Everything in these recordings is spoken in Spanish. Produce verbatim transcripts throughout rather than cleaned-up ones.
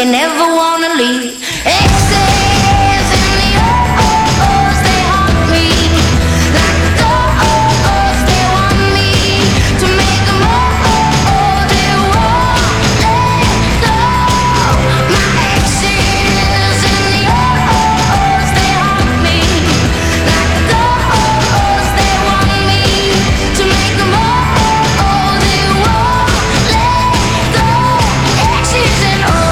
they never wanna leave. Exes in the oh-oh-ohs, they haunt me. Like the oh-oh-ohs, they want me to make them oh-oh-oh, they won't let go. My exes in the oh-oh-ohs, they haunt me. Like the oh-oh-ohs, they want me to make them oh-oh-oh, they won't let go. Exes and oh.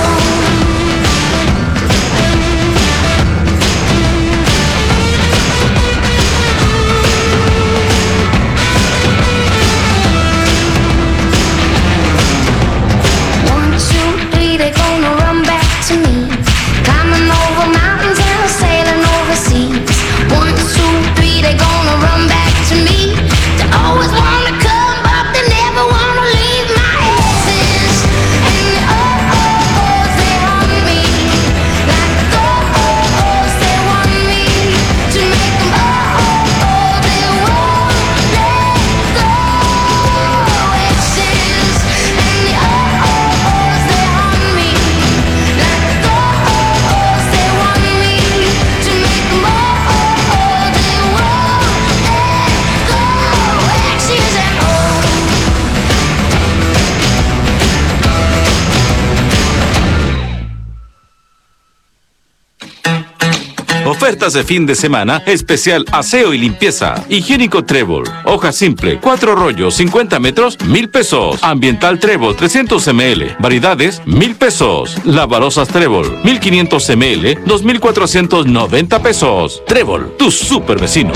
One, two, three, they're gonna run back to me. Climbing over mountains and sailing overseas. One, two, three, they're gonna run back to me. They always wanna come, but they never wanna leave. My exes and the oh-oh-ohs, they haunt me. Like the oh-oh-ohs, they want me to make them oh-oh-oh, they won't let go. Exes and the oh-oh-ohs, they haunt me. Like the oh-oh-ohs, they want me to make them oh-oh-oh, they won't let go. Exes and oh. Ofertas de fin de semana, especial aseo y limpieza. Higiénico Trébol, hoja simple, cuatro rollos, cincuenta metros, mil pesos. Ambiental Trébol, trescientos mililitros, variedades, mil pesos. Lavarosas Trébol, mil quinientos mililitros, dos mil cuatrocientos noventa pesos. Trébol, tu super vecino.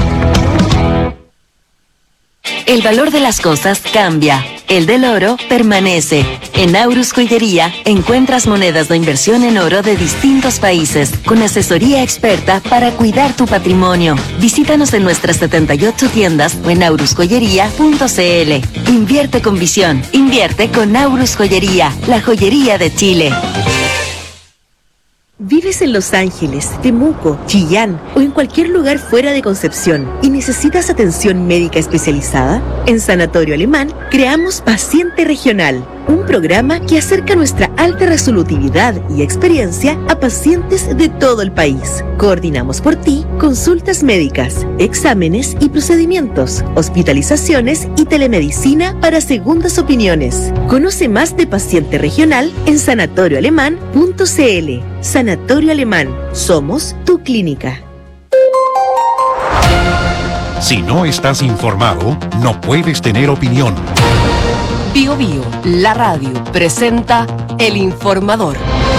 El valor de las cosas cambia. El del oro permanece. En Aurus Joyería encuentras monedas de inversión en oro de distintos países, con asesoría experta para cuidar tu patrimonio. Visítanos en nuestras setenta y ocho tiendas o en aurus joyería punto c l. Invierte con visión. Invierte con Aurus Joyería, la joyería de Chile. ¿Vives en Los Ángeles, Temuco, Chillán o en cualquier lugar fuera de Concepción y necesitas atención médica especializada? En Sanatorio Alemán creamos Paciente Regional, un programa que acerca nuestra alta resolutividad y experiencia a pacientes de todo el país. Coordinamos por ti consultas médicas, exámenes y procedimientos, hospitalizaciones y telemedicina para segundas opiniones. Conoce más de Paciente Regional en sanatorio alemán punto c l. Sanatorio Alemán, somos tu clínica. Si no estás informado, no puedes tener opinión. Bio Bio, la radio, presenta El Informador.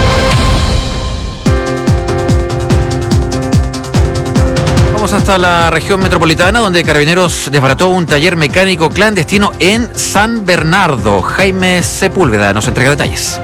Vamos hasta la región metropolitana, donde Carabineros desbarató un taller mecánico clandestino en San Bernardo. Jaime Sepúlveda nos entrega detalles.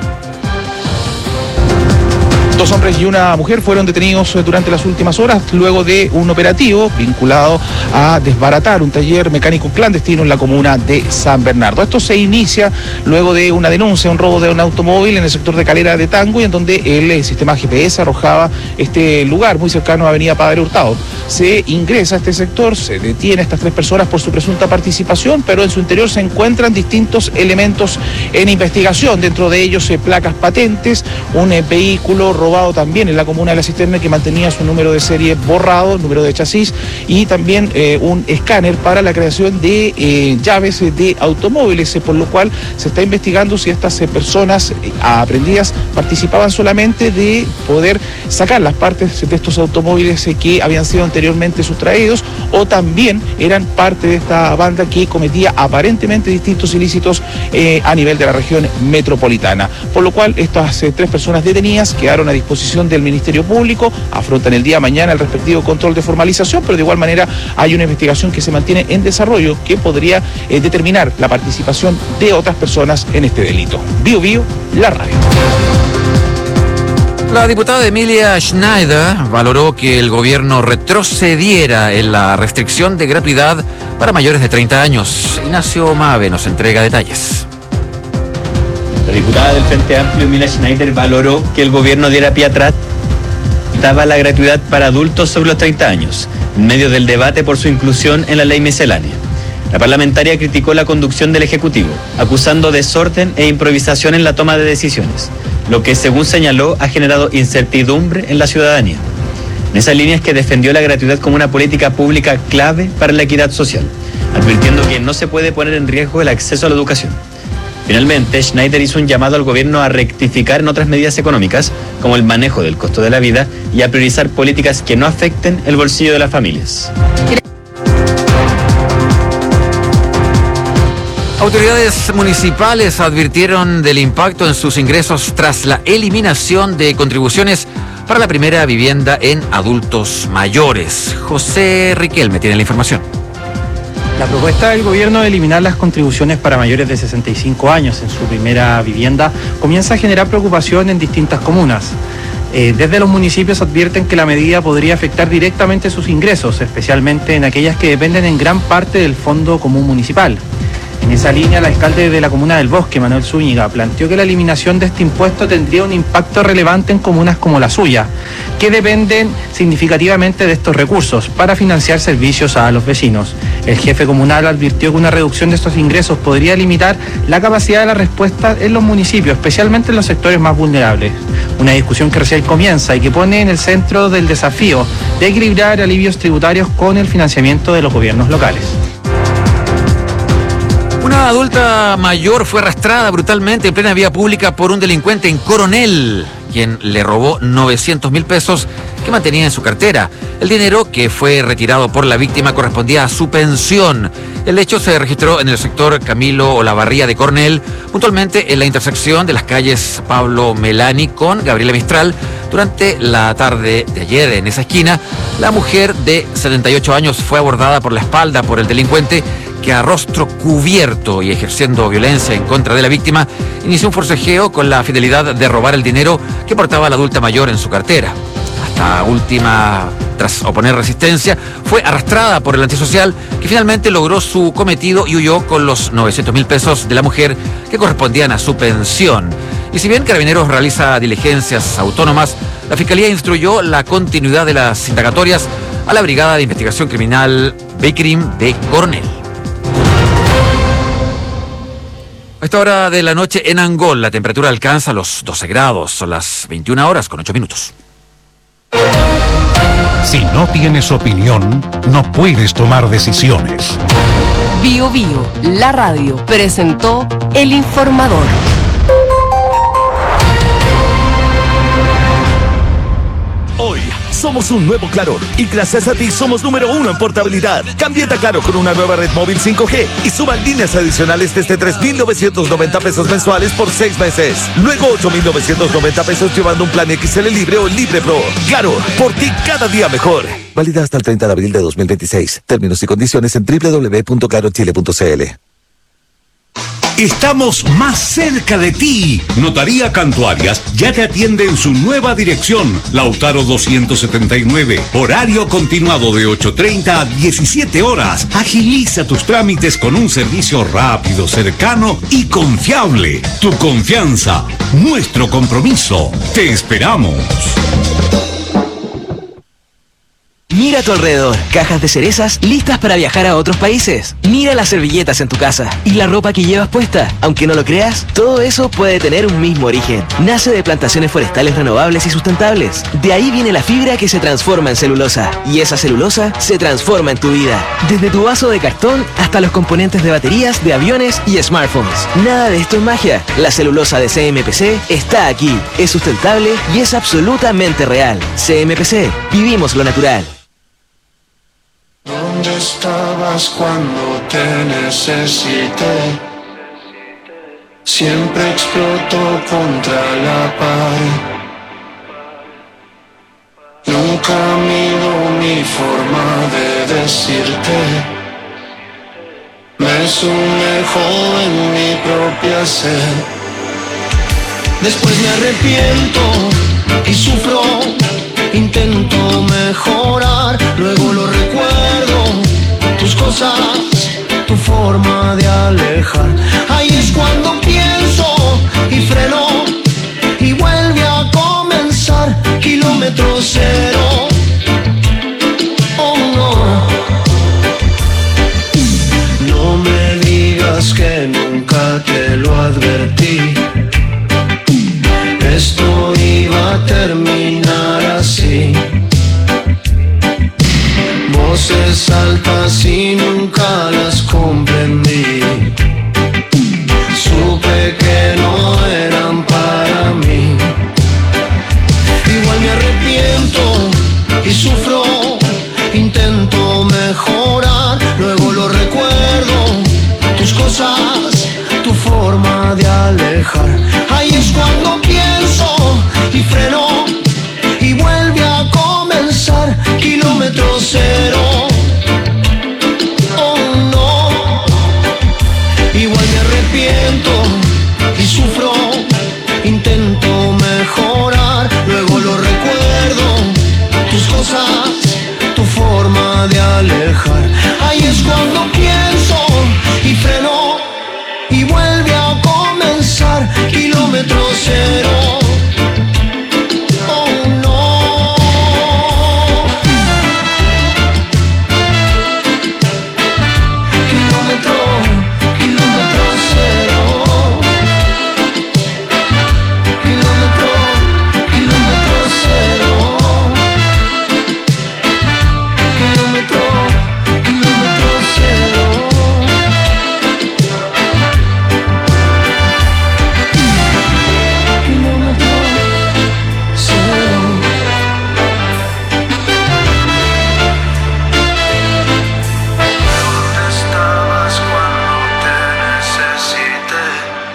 Dos hombres y una mujer fueron detenidos durante las últimas horas luego de un operativo vinculado a desbaratar un taller mecánico clandestino en la comuna de San Bernardo. Esto se inicia luego de una denuncia, un robo de un automóvil en el sector de Calera de Tango, y en donde el sistema G P S arrojaba este lugar muy cercano a Avenida Padre Hurtado. Se ingresa a este sector, se detiene a estas tres personas por su presunta participación, pero en su interior se encuentran distintos elementos en investigación, dentro de ellos eh, placas patentes, un eh, vehículo robado también en la comuna de La Cisterna que mantenía su número de serie borrado, número de chasis, y también eh, un escáner para la creación de eh, llaves de automóviles, eh, por lo cual se está investigando si estas eh, personas eh, aprehendidas participaban solamente de poder sacar las partes de estos automóviles eh, que habían sido anteriormente sustraídos, o también eran parte de esta banda que cometía aparentemente distintos ilícitos eh, a nivel de la región metropolitana. Por lo cual estas eh, tres personas detenidas quedaron a disposición del Ministerio Público, afrontan el día de mañana el respectivo control de formalización, pero de igual manera hay una investigación que se mantiene en desarrollo que podría eh, determinar la participación de otras personas en este delito. Bio Bio, la radio. La diputada Emilia Schneider valoró que el gobierno retrocediera en la restricción de gratuidad para mayores de treinta años. Ignacio Mave nos entrega detalles. La diputada del Frente Amplio, Emilia Schneider, valoró que el gobierno diera pie atrás, daba la gratuidad para adultos sobre los treinta años, en medio del debate por su inclusión en la ley miscelánea. La parlamentaria criticó la conducción del Ejecutivo, acusando desorden e improvisación en la toma de decisiones. lo que, según señaló, ha generado incertidumbre en la ciudadanía. En esa línea es que defendió la gratuidad como una política pública clave para la equidad social, advirtiendo que no se puede poner en riesgo el acceso a la educación. Finalmente, Schneider hizo un llamado al gobierno a rectificar en otras medidas económicas, como el manejo del costo de la vida, y a priorizar políticas que no afecten el bolsillo de las familias. Autoridades municipales advirtieron del impacto en sus ingresos tras la eliminación de contribuciones para la primera vivienda en adultos mayores. José Riquelme tiene la información. La propuesta del gobierno de eliminar las contribuciones para mayores de sesenta y cinco años en su primera vivienda comienza a generar preocupación en distintas comunas. Eh, desde los municipios advierten que la medida podría afectar directamente sus ingresos, especialmente en aquellas que dependen en gran parte del Fondo Común Municipal. En esa línea, el alcalde de la comuna del Bosque, Manuel Zúñiga, planteó que la eliminación de este impuesto tendría un impacto relevante en comunas como la suya, que dependen significativamente de estos recursos para financiar servicios a los vecinos. El jefe comunal advirtió que una reducción de estos ingresos podría limitar la capacidad de la respuesta en los municipios, especialmente en los sectores más vulnerables. Una discusión que recién comienza y que pone en el centro del desafío de equilibrar alivios tributarios con el financiamiento de los gobiernos locales. Una adulta mayor fue arrastrada brutalmente en plena vía pública por un delincuente en Coronel, quien le robó novecientos mil pesos que mantenía en su cartera. El dinero que fue retirado por la víctima correspondía a su pensión. El hecho se registró en el sector Camilo Olavarría de Coronel, puntualmente en la intersección de las calles Pablo Melani con Gabriela Mistral. Durante la tarde de ayer, en esa esquina, la mujer de setenta y ocho años fue abordada por la espalda por el delincuente, que a rostro cubierto y ejerciendo violencia en contra de la víctima, inició un forcejeo con la finalidad de robar el dinero que portaba la adulta mayor en su cartera. Hasta última, tras oponer resistencia, fue arrastrada por el antisocial, que finalmente logró su cometido y huyó con los novecientos mil pesos de la mujer que correspondían a su pensión. Y si bien Carabineros realiza diligencias autónomas, la Fiscalía instruyó la continuidad de las indagatorias a la Brigada de Investigación Criminal BCRIM de Coronel. A esta hora de la noche en Angol, la temperatura alcanza los doce grados. Son las veintiuna horas con ocho minutos. Si no tienes opinión, no puedes tomar decisiones. Bio Bio, la radio, presentó El Informador. Hoy somos un nuevo Claro y gracias a ti somos número uno en portabilidad. Cámbiate a Claro con una nueva red móvil cinco G y suban líneas adicionales desde tres mil novecientos noventa pesos mensuales por seis meses. Luego ocho mil novecientos noventa pesos llevando un plan X L Libre o Libre Pro. Claro, por ti cada día mejor. Válida hasta el treinta de abril de dos mil veintiséis. Términos y condiciones en doble u doble u doble u punto claro chile punto c l. Estamos más cerca de ti. Notaría Cantuarias ya te atiende en su nueva dirección, Lautaro doscientos setenta y nueve. Horario continuado de ocho treinta a diecisiete horas. Agiliza tus trámites con un servicio rápido, cercano y confiable. Tu confianza, nuestro compromiso. Te esperamos. Mira a tu alrededor, cajas de cerezas listas para viajar a otros países. Mira las servilletas en tu casa y la ropa que llevas puesta. Aunque no lo creas, todo eso puede tener un mismo origen. Nace de plantaciones forestales renovables y sustentables. De ahí viene la fibra que se transforma en celulosa. Y esa celulosa se transforma en tu vida. Desde tu vaso de cartón hasta los componentes de baterías, de aviones y smartphones. Nada de esto es magia. La celulosa de C M P C está aquí. Es sustentable y es absolutamente real. C M P C, vivimos lo natural. ¿Dónde estabas cuando te necesité? Siempre explotó contra la pared. Nunca mido mi forma de decirte. Me sumerjo en mi propia sed. Después me arrepiento y sufro. Intento mejorar, luego lo recuerdo, tus cosas, tu forma de alejar. Ahí es cuando pienso y freno y vuelve a comenzar, kilómetro cero. Oh no, no me digas que nunca te lo advertí. vueltas y nunca las comprendí. Supe que no eran para mí. Igual me arrepiento y sufro, intento mejorar, luego lo recuerdo, tus cosas, tu forma de alejar. Ahí es cuando pienso y freno y vuelve a comenzar, kilómetro cero. Oh no, igual me arrepiento y sufro, intento mejorar, luego lo recuerdo, tus cosas, tu forma de alejar. Ahí es cuando pienso y freno y vuelve a comenzar, kilómetro cero. Oh no, kilómetro, kilómetro cero. Kilómetro, kilómetro cero. Kilómetro, kilómetro cero. Kilómetro cero. ¿Dónde estabas cuando te necesité?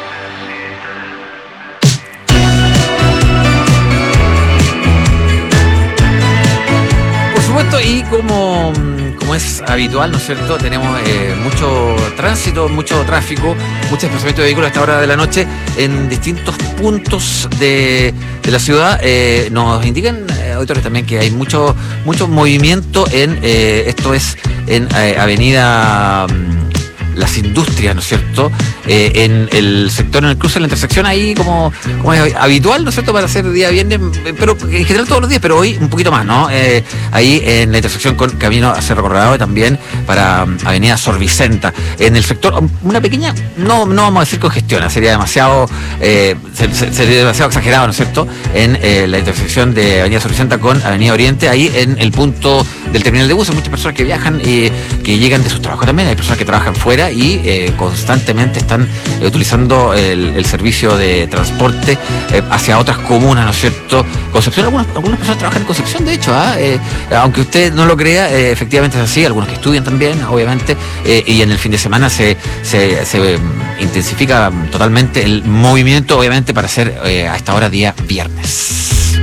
Por supuesto, y como, como es habitual, ¿no es cierto? Tenemos eh, mucho tránsito, mucho tráfico, mucho desplazamiento de vehículos a esta hora de la noche en distintos puntos de, de la ciudad. Eh, nos indican eh, auditores también que hay mucho, mucho movimiento en, eh, esto es en eh, Avenida mm, Las Industrias, ¿no es cierto? Eh, en el sector, en el cruce de la intersección, ahí como, como es habitual, ¿no es cierto? Para hacer día viernes, pero en general todos los días, pero hoy un poquito más, ¿no? Eh, ahí en la intersección con Camino a Cerro Colorado y también para um, Avenida Sor Vicenta. En el sector, um, una pequeña, no, no vamos a decir congestión, sería demasiado, eh, sería demasiado exagerado, ¿no es cierto? En eh, la intersección de Avenida Sor Vicenta con Avenida Oriente, ahí en el punto del terminal de buses, muchas personas que viajan y que llegan de sus trabajos también, hay personas que trabajan fuera y eh, constantemente están eh, utilizando el, el servicio de transporte eh, hacia otras comunas, ¿no es cierto? Concepción, algunas, algunas personas trabajan en Concepción, de hecho, ¿ah? eh, aunque usted no lo crea, eh, efectivamente es así, algunos que estudian también, obviamente, eh, y en el fin de semana se, se, se eh, intensifica totalmente el movimiento, obviamente, para hacer eh, a esta hora día viernes.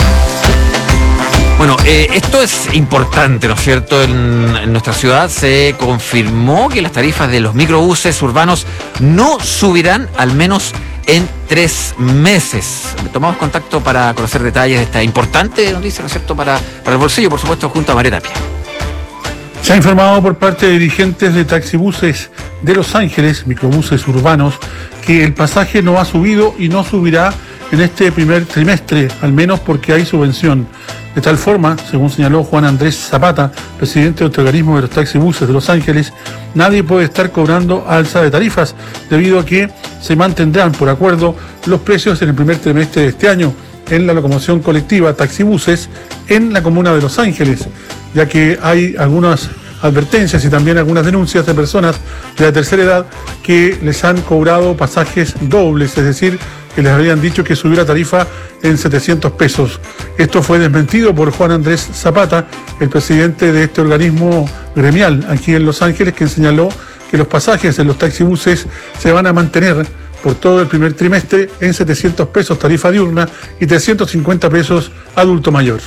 Bueno, eh, esto es importante, ¿no es cierto? En, en nuestra ciudad se confirmó que las tarifas de los microbuses urbanos no subirán al menos en tres meses. Tomamos contacto para conocer detalles de esta importante noticia, ¿no es cierto? Para, para el bolsillo, por supuesto, junto a María Tapia. Se ha informado por parte de dirigentes de taxibuses de Los Ángeles, microbuses urbanos, que el pasaje no ha subido y no subirá en este primer trimestre, al menos porque hay subvención. De tal forma, según señaló Juan Andrés Zapata, presidente del organismo de los taxibuses de Los Ángeles, nadie puede estar cobrando alza de tarifas, debido a que se mantendrán por acuerdo los precios en el primer trimestre de este año en la locomoción colectiva taxibuses en la comuna de Los Ángeles, ya que hay algunas advertencias y también algunas denuncias de personas de la tercera edad que les han cobrado pasajes dobles, es decir, que les habían dicho que subió la tarifa en setecientos pesos. Esto fue desmentido por Juan Andrés Zapata, el presidente de este organismo gremial aquí en Los Ángeles, quien señaló que los pasajes en los taxibuses se van a mantener por todo el primer trimestre en setecientos pesos tarifa diurna y trescientos cincuenta pesos adulto mayor.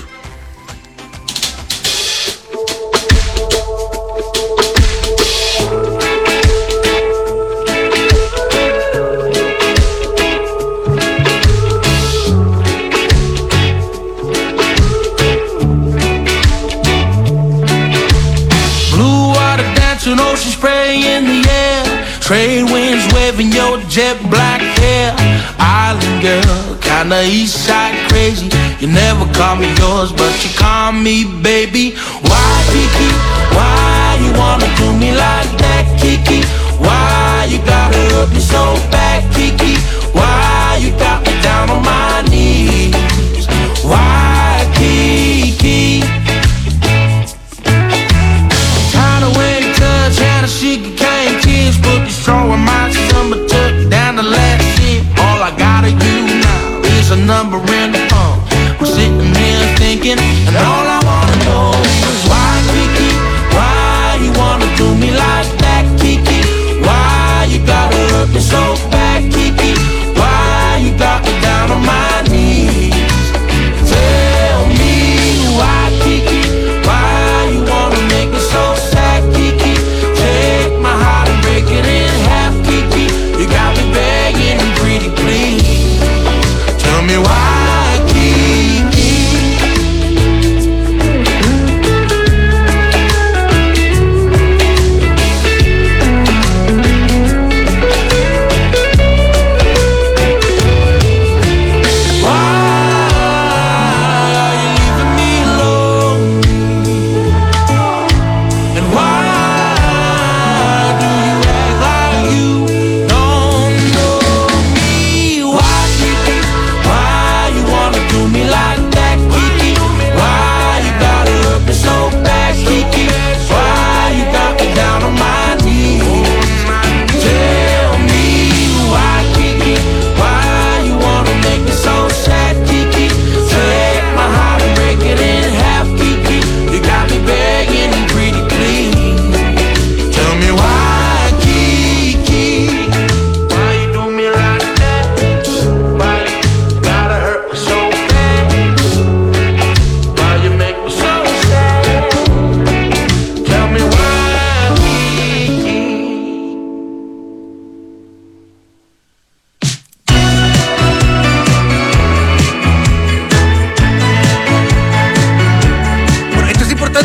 Trade winds waving your jet black hair. Island girl, kinda east side crazy. You never call me yours, but you call me baby. Why, Kiki? Why you wanna do me like that, Kiki? Why you gotta hurt me so bad, Kiki? Why you got me down on my knees? Why, Kiki? Kinda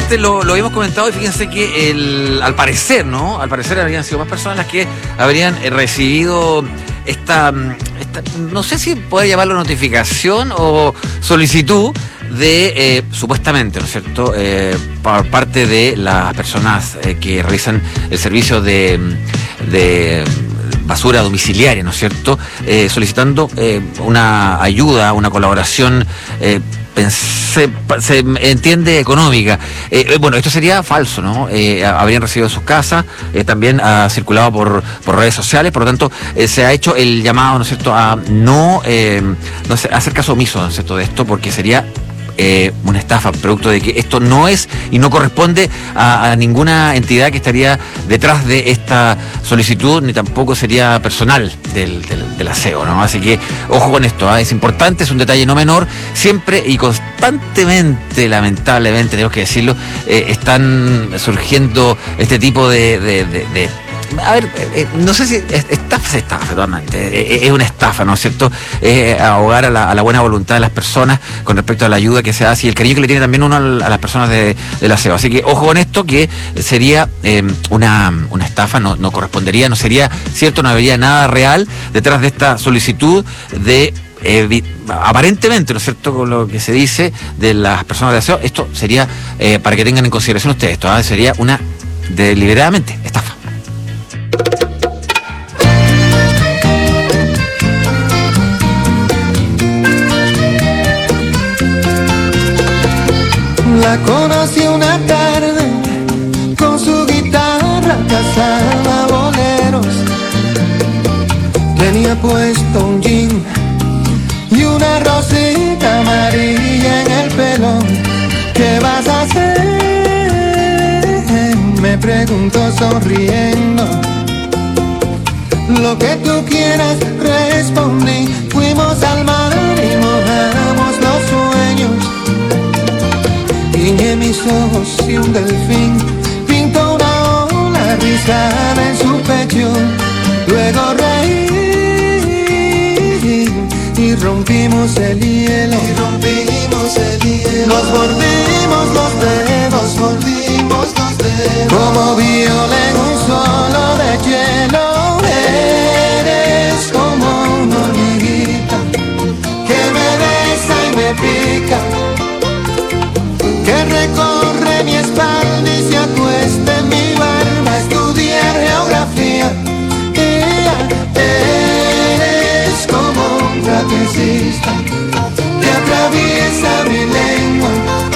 antes lo, lo habíamos comentado y fíjense que el, al parecer, ¿no? Al parecer habrían sido más personas las que habrían eh, recibido esta, esta, no sé si puede llamarlo notificación o solicitud de, eh, supuestamente, ¿no es cierto?, eh, por parte de las personas eh, que realizan el servicio de, de basura domiciliaria, ¿no es cierto?, eh, solicitando eh, una ayuda, una colaboración, eh, Se, se entiende económica. Eh, bueno, esto sería falso, ¿no? Eh, habrían recibido en sus casas, eh, también ha circulado por, por redes sociales, por lo tanto, eh, se ha hecho el llamado, ¿no es cierto?, a no, eh, no sé, hacer caso omiso, ¿no es cierto?, de esto, porque sería Eh, una estafa, producto de que esto no es y no corresponde a, a ninguna entidad que estaría detrás de esta solicitud, ni tampoco sería personal del, del, del aseo, ¿no? Así que ojo con esto, ¿eh? Es importante, es un detalle no menor, siempre y constantemente, lamentablemente, tenemos que decirlo, eh, están surgiendo este tipo de, de, de, de a ver, eh, no sé si estafa, es estafa, totalmente, eh, es una estafa, ¿no es cierto? Eh, ahogar a la, a la buena voluntad de las personas con respecto a la ayuda que se hace y el cariño que le tiene también uno a, a las personas de, del aseo. Así que ojo con esto, que sería eh, una, una estafa, no, no correspondería, no sería cierto, no habría nada real detrás de esta solicitud de Eh, aparentemente, ¿no es cierto?, con lo que se dice de las personas de aseo. Esto sería, eh, para que tengan en consideración ustedes, esto ¿eh? sería una deliberadamente estafa. La conocí una tarde con su guitarra, cazaba boleros. Tenía puesto un jean y una rosita amarilla en el pelo. ¿Qué vas a hacer?, me preguntó sonriendo. Lo que tú quieras, respondí. Fuimos al mar y mojamos los sueños. Guiñé mis ojos y un delfín pintó una ola rizada en su pecho. Luego reí y rompimos el hielo. Y rompimos el hielo. Nos mordimos los dedos, mordimos los dedos. Como viola en un solo de hielo. Eres como una hormiguita que me besa y me pica, que recorre mi espalda y se acuesta en mi barba. Estudiar geografía. Eres como un trapecista que atraviesa mi lengua,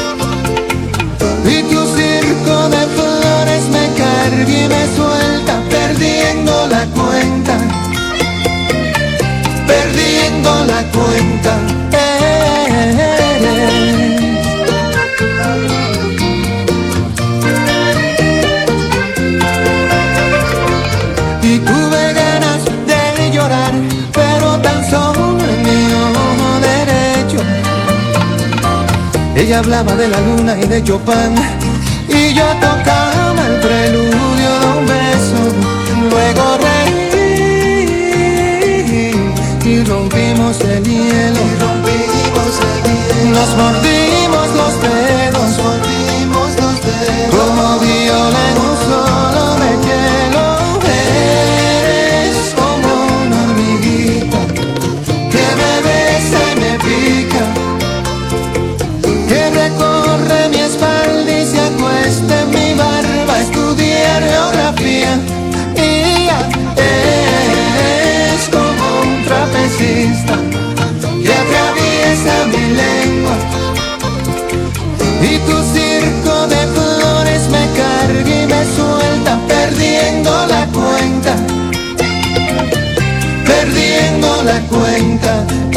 y tu circo de flores me carga y me suelta, perdiendo la cuenta, perdiendo la cuenta. Y tuve ganas de llorar, pero tan solo en mi ojo derecho. Ella hablaba de la luna y de Chopin, y yo tocaba el preludio de un beso. Luego reí y rompimos el hielo. Y rompimos el hielo. Nos mordimos los dedos, nos mordimos los dedos. Como viola en un solo de hielo. Eres como una hormiguita que me besa y me pica, que recorre mi espalda y se acuesta en mi barba. Estudiar geografía. Y ya eres como un trapecista que atraviesa mi lengua, y tu circo de flores me carga y me suelta, perdiendo la cuenta, perdiendo la cuenta.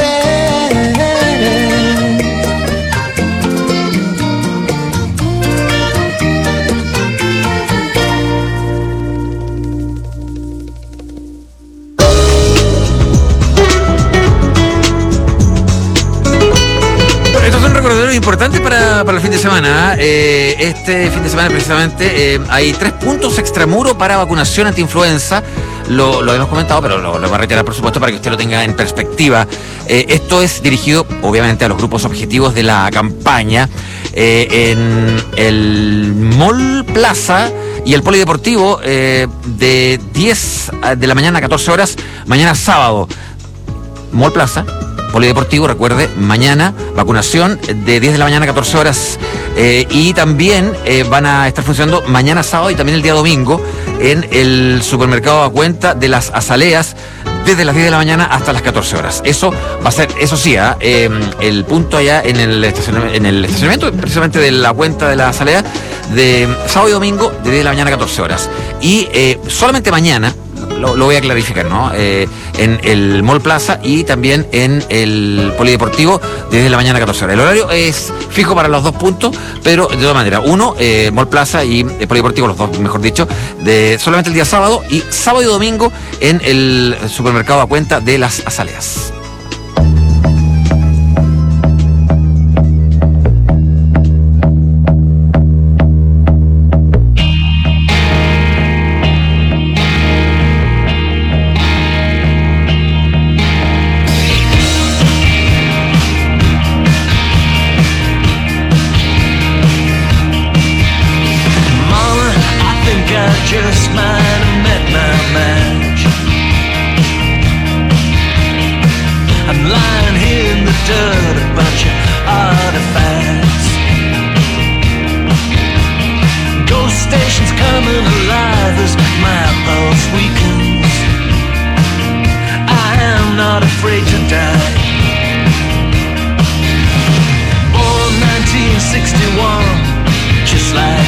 Importante para, para el fin de semana. Eh, este fin de semana precisamente eh, hay tres puntos extramuro para vacunación antiinfluenza. lo, lo hemos comentado, pero lo, lo voy a reiterar, por supuesto, para que usted lo tenga en perspectiva. Eh, esto es dirigido, obviamente, a los grupos objetivos de la campaña eh, en el Mall Plaza y el Polideportivo eh, de diez de la mañana a catorce horas, mañana sábado. Mall Plaza, Polideportivo, recuerde, mañana vacunación de diez de la mañana a catorce horas eh, y también eh, van a estar funcionando mañana sábado y también el día domingo en el supermercado a cuenta de las Azaleas desde las diez de la mañana hasta las catorce horas. Eso va a ser, eso sí, ¿eh? Eh, el punto allá en el, estacionamiento, en el estacionamiento precisamente de la cuenta de la Azalea de sábado y domingo de diez de la mañana a catorce horas. Y eh, solamente mañana, Lo, lo voy a clarificar, ¿no? Eh, en el Mall Plaza y también en el Polideportivo desde la mañana a catorce horas. El horario es fijo para los dos puntos, pero de todas maneras, uno, eh, Mall Plaza y el Polideportivo, los dos, mejor dicho, de solamente el día sábado y sábado y domingo en el supermercado a cuenta de las Azaleas. Just might have met my match. I'm lying here in the dirt, a bunch of artifacts. Ghost stations coming alive as my pulse weakens. I am not afraid to die. Born nineteen sixty-one, just like